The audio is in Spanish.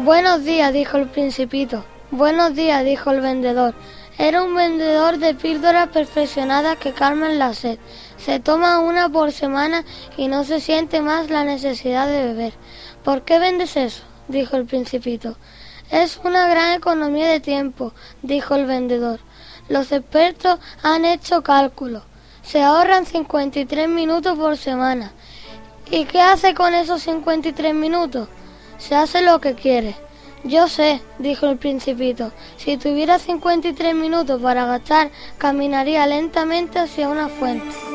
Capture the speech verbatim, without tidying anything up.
Buenos días, dijo el Principito. Buenos días, dijo el vendedor. Era un vendedor de píldoras perfeccionadas que calman la sed. Se toma una por semana y no se siente más la necesidad de beber. ¿Por qué vendes eso?, dijo el Principito. Es una gran economía de tiempo, dijo el vendedor. Los expertos han hecho cálculos. Se ahorran cincuenta y tres minutos por semana. ¿Y qué hace con esos cincuenta y tres minutos? Se hace lo que quiere. Yo sé, dijo el Principito. Si tuviera cincuenta y tres minutos para gastar, caminaría lentamente hacia una fuente.